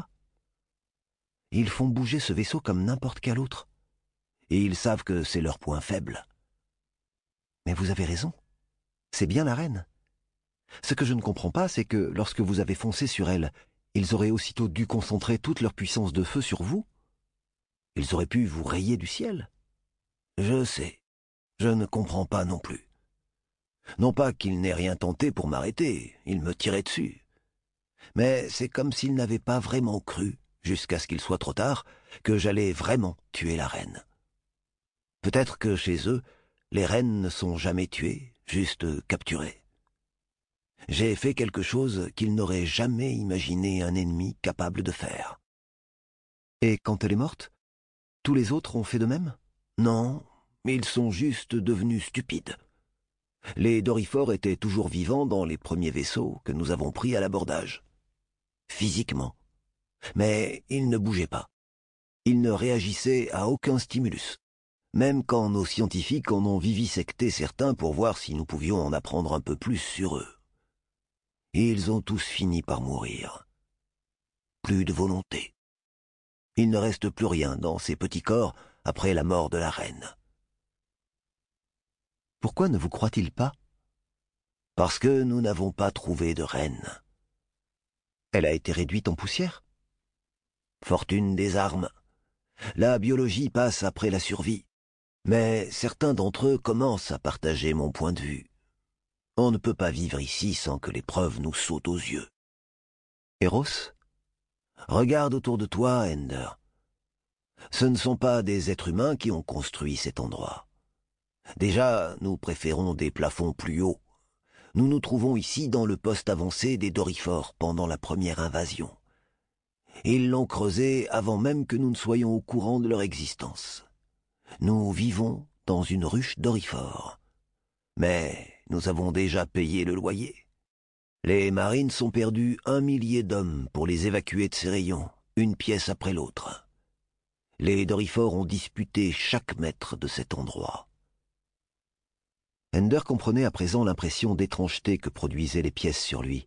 Ils font bouger ce vaisseau comme n'importe quel autre. Et ils savent que c'est leur point faible. Mais vous avez raison. C'est bien la reine. Ce que je ne comprends pas, c'est que lorsque vous avez foncé sur elle, ils auraient aussitôt dû concentrer toute leur puissance de feu sur vous. Ils auraient pu vous rayer du ciel. Je sais. Je ne comprends pas non plus. Non pas qu'il n'ait rien tenté pour m'arrêter, il me tirait dessus. Mais c'est comme s'il n'avait pas vraiment cru, jusqu'à ce qu'il soit trop tard, que j'allais vraiment tuer la reine. Peut-être que chez eux, les reines ne sont jamais tuées, juste capturées. J'ai fait quelque chose qu'ils n'auraient jamais imaginé un ennemi capable de faire. Et quand elle est morte, Tous les autres ont fait de même? Non, ils sont juste devenus stupides. Les Doryphores étaient toujours vivants dans les premiers vaisseaux que nous avons pris à l'abordage. Physiquement. Mais ils ne bougeaient pas. Ils ne réagissaient à aucun stimulus. Même quand nos scientifiques en ont vivisecté certains pour voir si nous pouvions en apprendre un peu plus sur eux. Ils ont tous fini par mourir. Plus de volonté. Il ne reste plus rien dans ces petits corps après la mort de la reine. Pourquoi ne vous croit-il pas? Parce que nous n'avons pas trouvé de reine. Elle a été réduite en poussière? Fortune des armes. La biologie passe après la survie. Mais certains d'entre eux commencent à partager mon point de vue. On ne peut pas vivre ici sans que les preuves nous sautent aux yeux. Eros? Regarde autour de toi, Ender. Ce ne sont pas des êtres humains qui ont construit cet endroit. Déjà, nous préférons des plafonds plus hauts. Nous nous trouvons ici dans le poste avancé des Doryphores pendant la première invasion. Ils l'ont creusé avant même que nous ne soyons au courant de leur existence. Nous vivons dans une ruche Doryphore. Mais nous avons déjà payé le loyer. Les marines ont perdu un millier d'hommes pour les évacuer de ces rayons, une pièce après l'autre. Les Doryphores ont disputé chaque mètre de cet endroit. Ender comprenait à présent l'impression d'étrangeté que produisaient les pièces sur lui.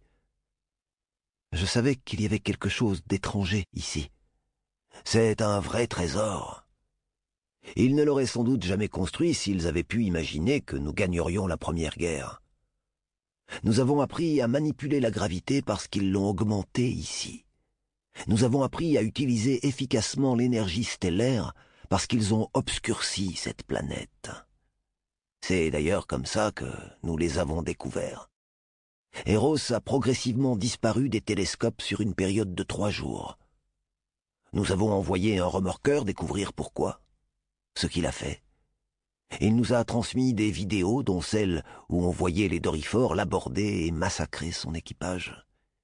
Je savais qu'il y avait quelque chose d'étranger ici. C'est un vrai trésor. Ils ne l'auraient sans doute jamais construit s'ils avaient pu imaginer que nous gagnerions la première guerre. Nous avons appris à manipuler la gravité parce qu'ils l'ont augmentée ici. Nous avons appris à utiliser efficacement l'énergie stellaire parce qu'ils ont obscurci cette planète. C'est d'ailleurs comme ça que nous les avons découverts. Eros a progressivement disparu des télescopes sur une période de trois jours. Nous avons envoyé un remorqueur découvrir pourquoi, ce qu'il a fait. Il nous a transmis des vidéos, dont celle où on voyait les Doryphores l'aborder et massacrer son équipage.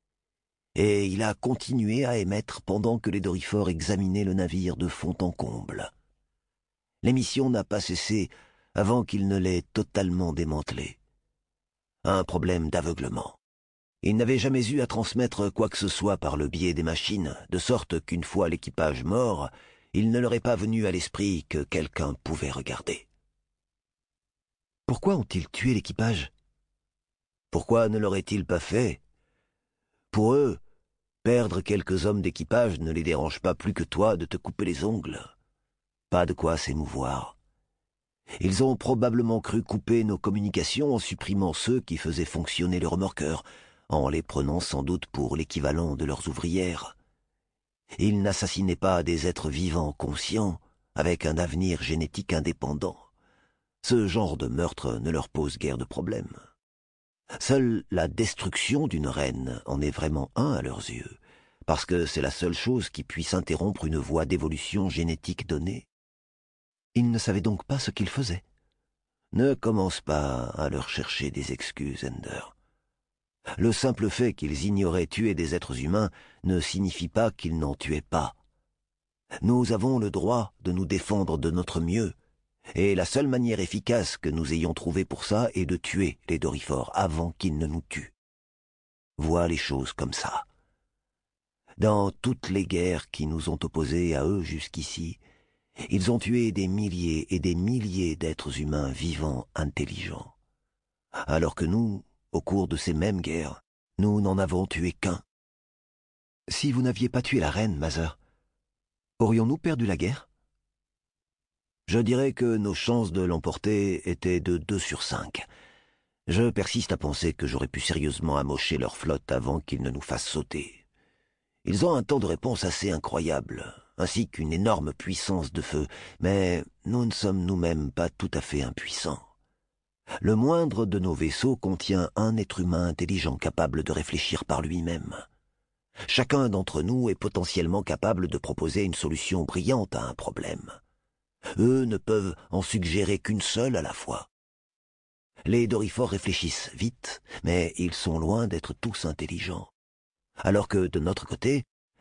Et il a continué à émettre pendant que les Doryphores examinaient le navire de fond en comble. L'émission n'a pas cessé avant qu'il ne l'ait totalement démantelé. Un problème d'aveuglement. Il n'avait jamais eu à transmettre quoi que ce soit par le biais des machines, de sorte qu'une fois l'équipage mort, il ne leur est pas venu à l'esprit que quelqu'un pouvait regarder. Pourquoi ont-ils tué l'équipage? Pourquoi ne l'auraient-ils pas fait? Pour eux, perdre quelques hommes d'équipage ne les dérange pas plus que toi de te couper les ongles. Pas de quoi s'émouvoir. Ils ont probablement cru couper nos communications en supprimant ceux qui faisaient fonctionner le remorqueur, en les prenant sans doute pour l'équivalent de leurs ouvrières. Ils n'assassinaient pas des êtres vivants conscients, avec un avenir génétique indépendant. Ce genre de meurtre ne leur pose guère de problème. Seule la destruction d'une reine en est vraiment un à leurs yeux, parce que c'est la seule chose qui puisse interrompre une voie d'évolution génétique donnée. Ils ne savaient donc pas ce qu'ils faisaient. Ne commence pas à leur chercher des excuses, Ender. Le simple fait qu'ils ignoraient tuer des êtres humains ne signifie pas qu'ils n'en tuaient pas. Nous avons le droit de nous défendre de notre mieux, et la seule manière efficace que nous ayons trouvée pour ça est de tuer les Doryphores avant qu'ils ne nous tuent. Vois les choses comme ça. Dans toutes les guerres qui nous ont opposés à eux jusqu'ici, ils ont tué des milliers et des milliers d'êtres humains vivants intelligents. Alors que nous, au cours de ces mêmes guerres, nous n'en avons tué qu'un. Si vous n'aviez pas tué la reine, Mother, aurions-nous perdu la guerre? Je dirais que nos chances de l'emporter étaient de deux sur cinq. Je persiste à penser que j'aurais pu sérieusement amocher leur flotte avant qu'ils ne nous fassent sauter. Ils ont un temps de réponse assez incroyable, ainsi qu'une énorme puissance de feu, mais nous ne sommes nous-mêmes pas tout à fait impuissants. Le moindre de nos vaisseaux contient un être humain intelligent capable de réfléchir par lui-même. Chacun d'entre nous est potentiellement capable de proposer une solution brillante à un problème. Eux ne peuvent en suggérer qu'une seule à la fois. Les Doryphores réfléchissent vite, mais ils sont loin d'être tous intelligents. Alors que, de notre côté,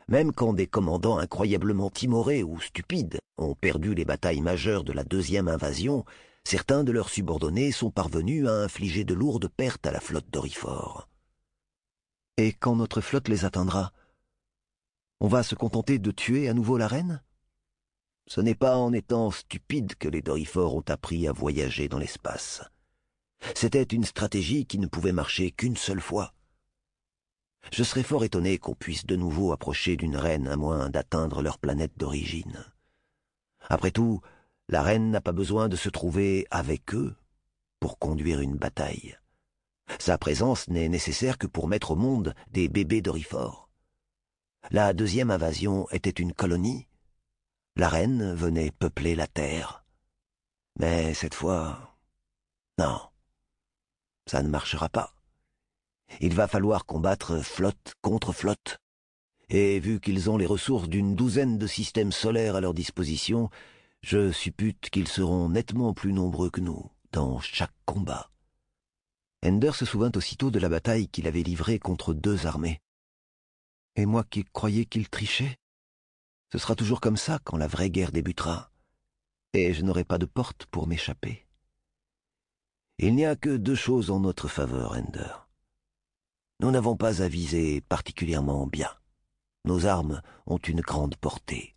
Même quand des commandants incroyablement timorés ou stupides ont perdu les batailles majeures de la deuxième invasion, certains de leurs subordonnés sont parvenus à infliger de lourdes pertes à la flotte d'Orifort. Et quand notre flotte les atteindra, on va se contenter de tuer à nouveau la reine? Ce n'est pas en étant stupides que les Dorifort ont appris à voyager dans l'espace. C'était une stratégie qui ne pouvait marcher qu'une seule fois. Je serais fort étonné qu'on puisse de nouveau approcher d'une reine à moins d'atteindre leur planète d'origine. Après tout, la reine n'a pas besoin de se trouver avec eux pour conduire une bataille. Sa présence n'est nécessaire que pour mettre au monde des bébés d'Orifort. La deuxième invasion était une colonie. La reine venait peupler la terre. Mais cette fois, non, ça ne marchera pas. Il va falloir combattre flotte contre flotte. Et vu qu'ils ont les ressources d'une douzaine de systèmes solaires à leur disposition, je suppute qu'ils seront nettement plus nombreux que nous dans chaque combat. Ender se souvint aussitôt de la bataille qu'il avait livrée contre deux armées. Et moi qui croyais qu'il trichait, ce sera toujours comme ça quand la vraie guerre débutera, et je n'aurai pas de porte pour m'échapper. Il n'y a que deux choses en notre faveur, Ender. Nous n'avons pas à viser particulièrement bien. Nos armes ont une grande portée.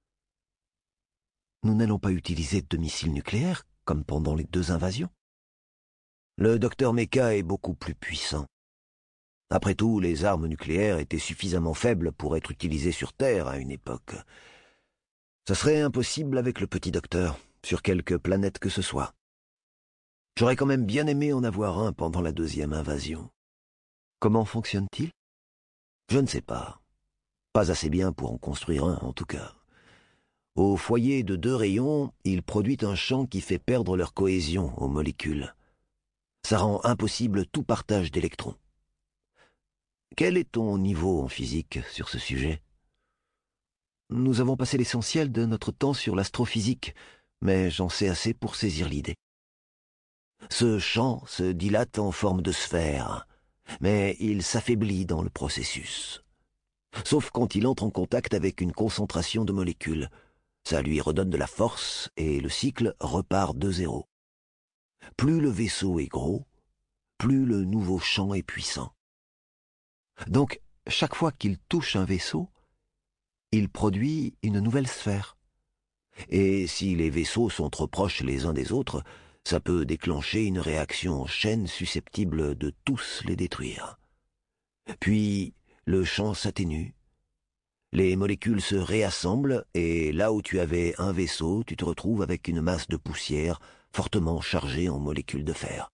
Nous n'allons pas utiliser de missiles nucléaires, comme pendant les deux invasions. Le docteur Mecha est beaucoup plus puissant. Après tout, les armes nucléaires étaient suffisamment faibles pour être utilisées sur Terre à une époque. Ce serait impossible avec le petit docteur, sur quelque planète que ce soit. J'aurais quand même bien aimé en avoir un pendant la deuxième invasion. Comment fonctionne-t-il? Je ne sais pas. Pas assez bien pour en construire un, en tout cas. Au foyer de deux rayons, il produit un champ qui fait perdre leur cohésion aux molécules. Ça rend impossible tout partage d'électrons. Quel est ton niveau en physique sur ce sujet? Nous avons passé l'essentiel de notre temps sur l'astrophysique, mais j'en sais assez pour saisir l'idée. Ce champ se dilate en forme de sphère, mais il s'affaiblit dans le processus. Sauf quand il entre en contact avec une concentration de molécules. Ça lui redonne de la force et le cycle repart de zéro. Plus le vaisseau est gros, plus le nouveau champ est puissant. Donc, chaque fois qu'il touche un vaisseau, il produit une nouvelle sphère. Et si les vaisseaux sont trop proches les uns des autres, ça peut déclencher une réaction en chaîne susceptible de tous les détruire. Puis, le champ s'atténue. Les molécules se réassemblent et là où tu avais un vaisseau, tu te retrouves avec une masse de poussière fortement chargée en molécules de fer.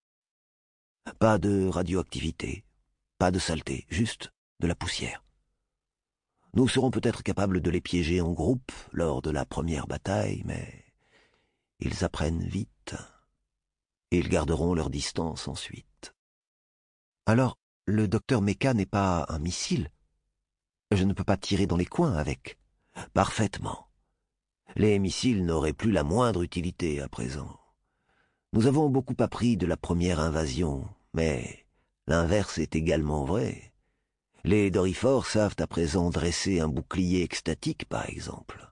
Pas de radioactivité, pas de saleté, juste de la poussière. Nous serons peut-être capables de les piéger en groupe lors de la première bataille, mais ils apprennent vite. Ils garderont leur distance ensuite. Alors, le docteur Mecha n'est pas un missile? Je ne peux pas tirer dans les coins avec. Parfaitement. Les missiles n'auraient plus la moindre utilité à présent. Nous avons beaucoup appris de la première invasion, mais l'inverse est également vrai. Les Dorifort savent à présent dresser un bouclier extatique, par exemple.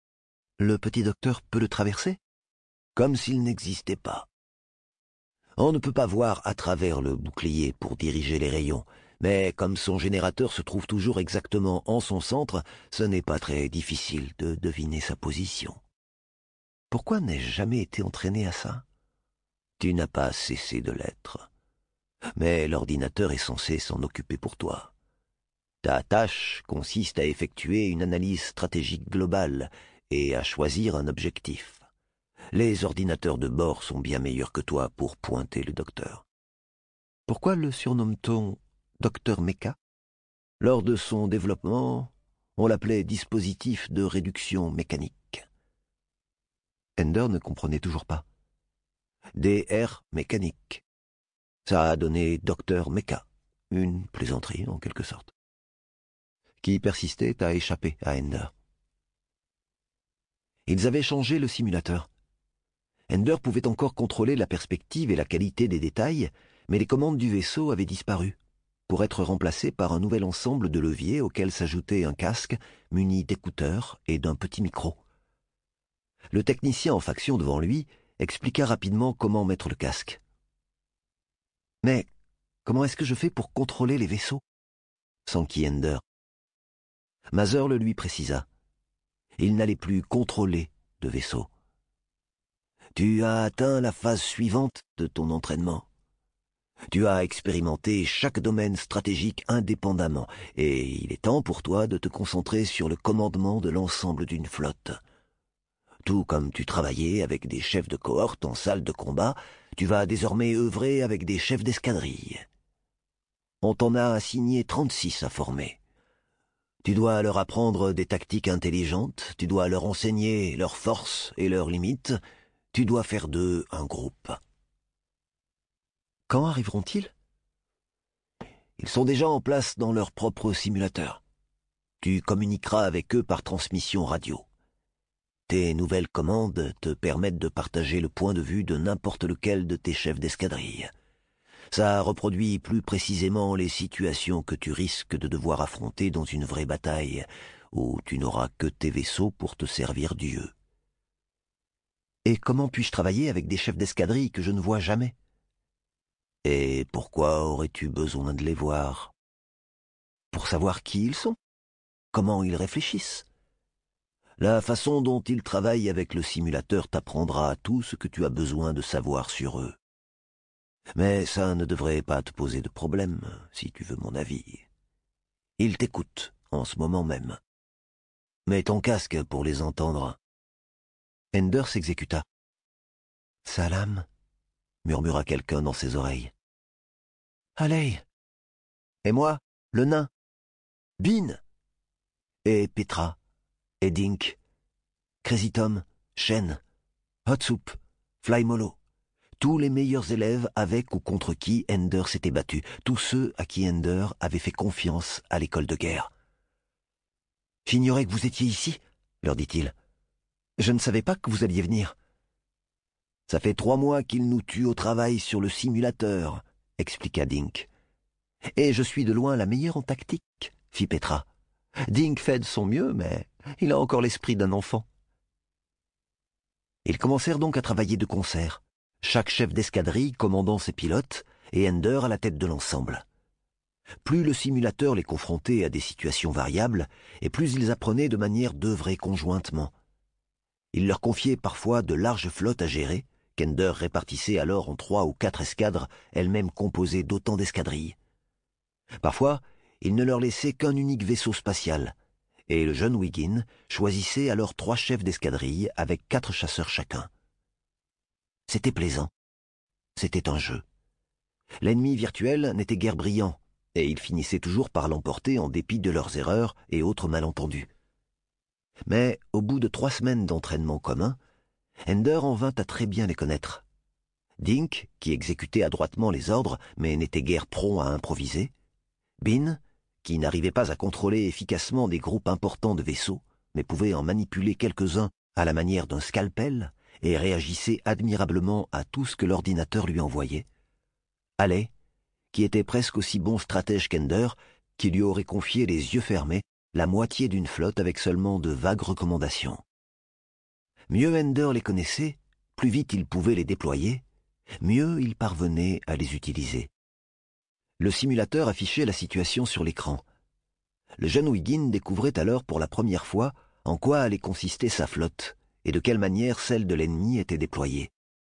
Le petit docteur peut le traverser? Comme s'il n'existait pas. On ne peut pas voir à travers le bouclier pour diriger les rayons, mais comme son générateur se trouve toujours exactement en son centre, ce n'est pas très difficile de deviner sa position. Pourquoi n'ai-je jamais été entraîné à ça? Tu n'as pas cessé de l'être. Mais l'ordinateur est censé s'en occuper pour toi. Ta tâche consiste à effectuer une analyse stratégique globale et à choisir un objectif. Les ordinateurs de bord sont bien meilleurs que toi pour pointer le docteur. Pourquoi le surnomme-t-on docteur Mecha? Lors de son développement, on l'appelait dispositif de réduction mécanique. Ender ne comprenait toujours pas. D R mécanique. Ça a donné docteur Mecha, une plaisanterie en quelque sorte, qui persistait à échapper à Ender. Ils avaient changé le simulateur. Ender pouvait encore contrôler la perspective et la qualité des détails, mais les commandes du vaisseau avaient disparu. pour être remplacé par un nouvel ensemble de leviers auquel s'ajoutait un casque muni d'écouteurs et d'un petit micro. Le technicien en faction devant lui expliqua rapidement comment mettre le casque. « Mais comment est-ce que je fais pour contrôler les vaisseaux ?» s'enquit Ender. Mather le lui précisa. Il n'allait plus contrôler de vaisseau. « Tu as atteint la phase suivante de ton entraînement. Tu as expérimenté chaque domaine stratégique indépendamment, et il est temps pour toi de te concentrer sur le commandement de l'ensemble d'une flotte. Tout comme tu travaillais avec des chefs de cohorte en salle de combat, tu vas désormais œuvrer avec des chefs d'escadrille. On t'en a assigné trente-six à former. Tu dois leur apprendre des tactiques intelligentes, tu dois leur enseigner leurs forces et leurs limites, tu dois faire d'eux un groupe. » Quand arriveront-ils ? Ils sont déjà en place dans leur propre simulateur. Tu communiqueras avec eux par transmission radio. Tes nouvelles commandes te permettent de partager le point de vue de n'importe lequel de tes chefs d'escadrille. Ça reproduit plus précisément les situations que tu risques de devoir affronter dans une vraie bataille, où tu n'auras que tes vaisseaux pour te servir d'yeux. Et comment puis-je travailler avec des chefs d'escadrille que je ne vois jamais ? Et pourquoi aurais-tu besoin de les voir ? Pour savoir qui ils sont, comment ils réfléchissent. La façon dont ils travaillent avec le simulateur t'apprendra tout ce que tu as besoin de savoir sur eux. Mais ça ne devrait pas te poser de problème, si tu veux mon avis. Ils t'écoutent en ce moment même. Mets ton casque pour les entendre. Ender s'exécuta. « Salam » murmura quelqu'un dans ses oreilles. « Allez !»« Et moi, le nain ?»« Bin !»« Et Petra ?» et Dink, Crazy Tom, Shen, Hot-Soup, Fly-Molo, tous les meilleurs élèves avec ou contre qui Ender s'était battu, tous ceux à qui Ender avait fait confiance à l'école de guerre. « J'ignorais que vous étiez ici, » leur dit-il. « Je ne savais pas que vous alliez venir. »« Ça fait trois mois qu'ils nous tuent au travail sur le simulateur, » expliqua Dink. « Et je suis de loin la meilleure en tactique, » fit Petra. « Dink fait de son mieux, mais il a encore l'esprit d'un enfant. » Ils commencèrent donc à travailler de concert, chaque chef d'escadrille commandant ses pilotes et Ender à la tête de l'ensemble. Plus le simulateur les confrontait à des situations variables, et plus ils apprenaient de manière d'œuvrer conjointement. Il leur confiait parfois de larges flottes à gérer, qu'Ender répartissait alors en trois ou quatre escadres, elles-mêmes composées d'autant d'escadrilles. Parfois, il ne leur laissait qu'un unique vaisseau spatial, et le jeune Wiggin choisissait alors trois chefs d'escadrille avec quatre chasseurs chacun. C'était plaisant. C'était un jeu. L'ennemi virtuel n'était guère brillant, et ils finissaient toujours par l'emporter en dépit de leurs erreurs et autres malentendus. Mais au bout de trois semaines d'entraînement commun, Ender en vint à très bien les connaître. Dink, qui exécutait adroitement les ordres mais n'était guère prompt à improviser, Bin, qui n'arrivait pas à contrôler efficacement des groupes importants de vaisseaux, mais pouvait en manipuler quelques-uns à la manière d'un scalpel et réagissait admirablement à tout ce que l'ordinateur lui envoyait. Halley, qui était presque aussi bon stratège qu'Ender, qui lui aurait confié les yeux fermés la moitié d'une flotte avec seulement de vagues recommandations. Mieux Ender les connaissait, plus vite il pouvait les déployer, mieux il parvenait à les utiliser. Le simulateur affichait la situation sur l'écran. Le jeune Wiggin découvrait alors pour la première fois en quoi allait consister sa flotte et de quelle manière celle de l'ennemi était déployée.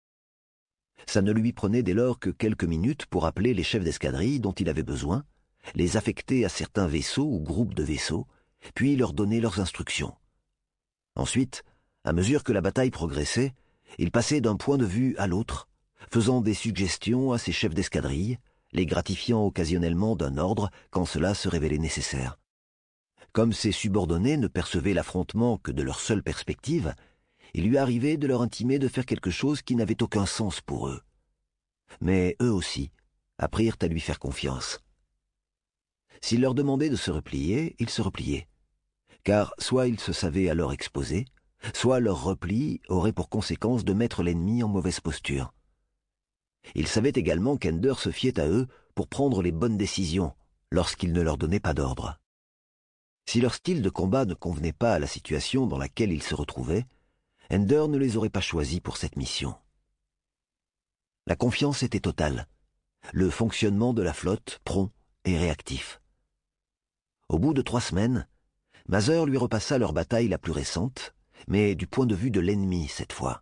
Ça ne lui prenait dès lors que quelques minutes pour appeler les chefs d'escadrille dont il avait besoin, les affecter à certains vaisseaux ou groupes de vaisseaux, puis leur donner leurs instructions. Ensuite, à mesure que la bataille progressait, il passait d'un point de vue à l'autre, faisant des suggestions à ses chefs d'escadrille, les gratifiant occasionnellement d'un ordre quand cela se révélait nécessaire. Comme ses subordonnés ne percevaient l'affrontement que de leur seule perspective, il lui arrivait de leur intimer de faire quelque chose qui n'avait aucun sens pour eux. Mais eux aussi apprirent à lui faire confiance. S'il leur demandait de se replier, ils se repliaient, car soit ils se savaient alors exposés, soit leur repli aurait pour conséquence de mettre l'ennemi en mauvaise posture. Ils savaient également qu'Ender se fiait à eux pour prendre les bonnes décisions, lorsqu'ils ne leur donnaient pas d'ordre. Si leur style de combat ne convenait pas à la situation dans laquelle ils se retrouvaient, Ender ne les aurait pas choisis pour cette mission. La confiance était totale, le fonctionnement de la flotte prompt et réactif. Au bout de trois semaines, Mather lui repassa leur bataille la plus récente, mais du point de vue de l'ennemi cette fois.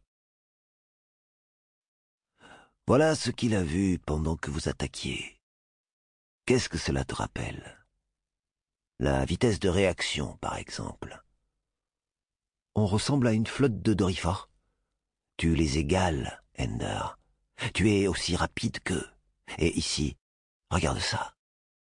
Voilà ce qu'il a vu pendant que vous attaquiez. Qu'est-ce que cela te rappelle? La vitesse de réaction, par exemple. On ressemble à une flotte de Doryphor. Tu les égales, Ender. Tu es aussi rapide qu'eux. Et ici, regarde ça.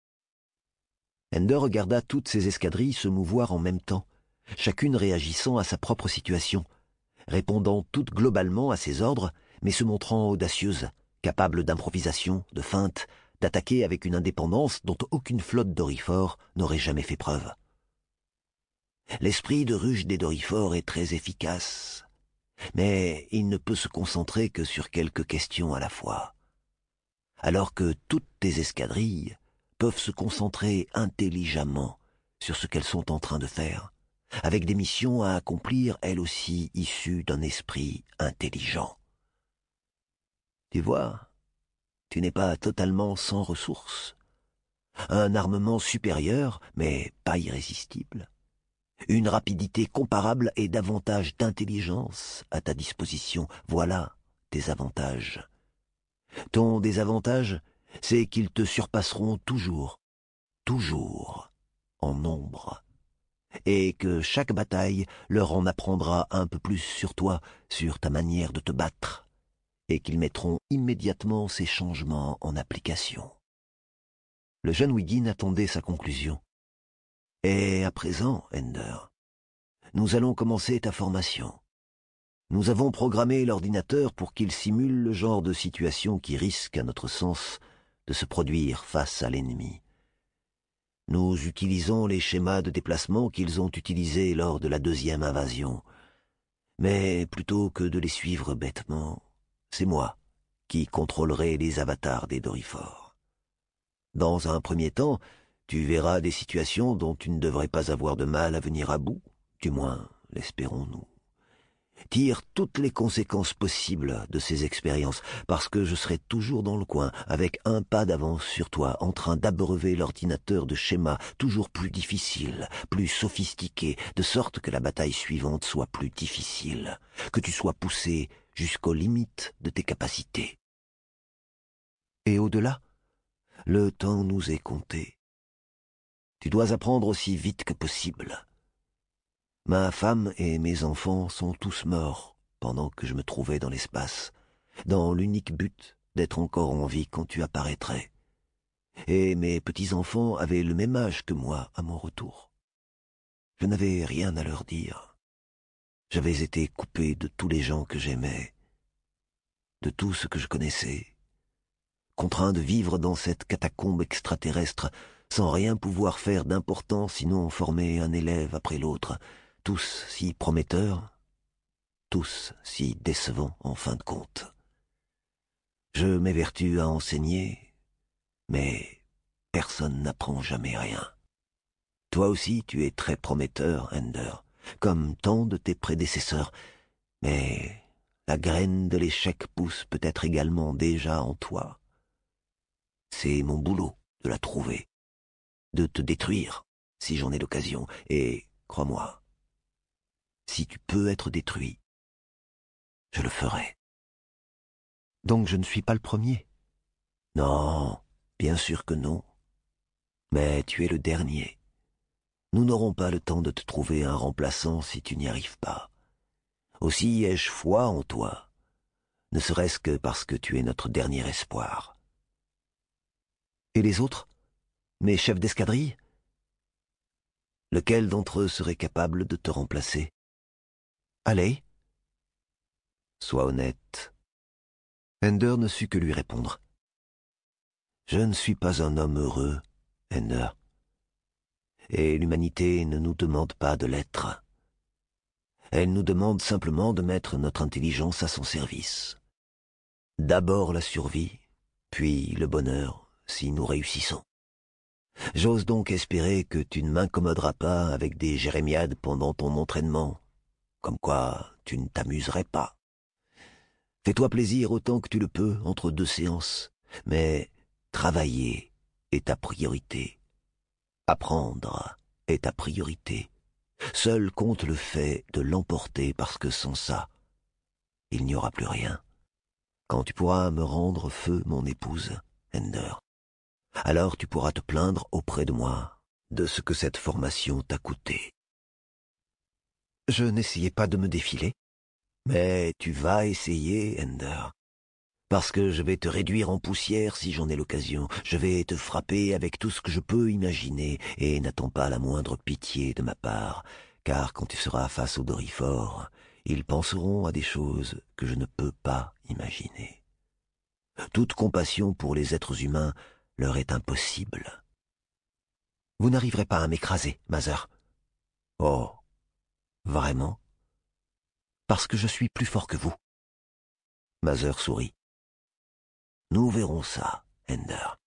Ender regarda toutes ces escadrilles se mouvoir en même temps, chacune réagissant à sa propre situation, répondant toutes globalement à ses ordres, mais se montrant audacieuses, capables d'improvisation, de feinte, d'attaquer avec une indépendance dont aucune flotte Doryphor n'aurait jamais fait preuve. L'esprit de ruche des Doryphor est très efficace, mais il ne peut se concentrer que sur quelques questions à la fois, alors que toutes tes escadrilles peuvent se concentrer intelligemment sur ce qu'elles sont en train de faire, avec des missions à accomplir elles aussi issues d'un esprit intelligent. Tu vois, tu n'es pas totalement sans ressources. Un armement supérieur, mais pas irrésistible. Une rapidité comparable et davantage d'intelligence à ta disposition. Voilà tes avantages. Ton désavantage, c'est qu'ils te surpasseront toujours, toujours, en nombre. Et que chaque bataille leur en apprendra un peu plus sur toi, sur ta manière de te battre, et qu'ils mettront immédiatement ces changements en application. Le jeune Wiggin attendait sa conclusion. « Et à présent, Ender, nous allons commencer ta formation. Nous avons programmé l'ordinateur pour qu'il simule le genre de situation qui risque, à notre sens, de se produire face à l'ennemi. Nous utilisons les schémas de déplacement qu'ils ont utilisés lors de la deuxième invasion. Mais plutôt que de les suivre bêtement, c'est moi qui contrôlerai les avatars des Doryphor. Dans un premier temps, tu verras des situations dont tu ne devrais pas avoir de mal à venir à bout, du moins l'espérons-nous. Tire toutes les conséquences possibles de ces expériences, parce que je serai toujours dans le coin, avec un pas d'avance sur toi, en train d'abreuver l'ordinateur de schémas toujours plus difficiles, plus sophistiqués, de sorte que la bataille suivante soit plus difficile, que tu sois poussé jusqu'aux limites de tes capacités. Et au-delà, le temps nous est compté. Tu dois apprendre aussi vite que possible. Ma femme et mes enfants sont tous morts pendant que je me trouvais dans l'espace, dans l'unique but d'être encore en vie quand tu apparaîtrais. Et mes petits-enfants avaient le même âge que moi à mon retour. Je n'avais rien à leur dire. J'avais été coupé de tous les gens que j'aimais, de tout ce que je connaissais, contraint de vivre dans cette catacombe extraterrestre sans rien pouvoir faire d'important sinon former un élève après l'autre, tous si prometteurs, tous si décevants en fin de compte. Je m'évertue à enseigner, mais personne n'apprend jamais rien. Toi aussi tu es très prometteur, Ender, comme tant de tes prédécesseurs, mais la graine de l'échec pousse peut-être également déjà en toi. C'est mon boulot de la trouver, de te détruire, si j'en ai l'occasion, et, crois-moi, si tu peux être détruit, je le ferai. Donc je ne suis pas le premier? Non, bien sûr que non. Mais tu es le dernier. Nous n'aurons pas le temps de te trouver un remplaçant si tu n'y arrives pas. Aussi ai-je foi en toi, ne serait-ce que parce que tu es notre dernier espoir. Et les autres? Mes chefs d'escadrille? Lequel d'entre eux serait capable de te remplacer? Allez? Sois honnête. Ender ne sut que lui répondre. Je ne suis pas un homme heureux, Ender. Et l'humanité ne nous demande pas de l'être. Elle nous demande simplement de mettre notre intelligence à son service. D'abord la survie, puis le bonheur, si nous réussissons. J'ose donc espérer que tu ne m'incommoderas pas avec des jérémiades pendant ton entraînement, comme quoi tu ne t'amuserais pas. Fais-toi plaisir autant que tu le peux entre deux séances, mais travailler est ta priorité. Apprendre est ta priorité. Seul compte le fait de l'emporter parce que sans ça, il n'y aura plus rien. Quand tu pourras me rendre feu, mon épouse, Ender, alors tu pourras te plaindre auprès de moi de ce que cette formation t'a coûté. Je n'essayais pas de me défiler. Mais tu vas essayer, Ender, parce que je vais te réduire en poussière si j'en ai l'occasion. Je vais te frapper avec tout ce que je peux imaginer, et n'attends pas la moindre pitié de ma part, car quand tu seras face aux Doryphores, ils penseront à des choses que je ne peux pas imaginer. Toute compassion pour les êtres humains leur est impossible. Vous n'arriverez pas à m'écraser, Mother. Oh, vraiment? Parce que je suis plus fort que vous. Mother sourit. Nous verrons ça, Ender.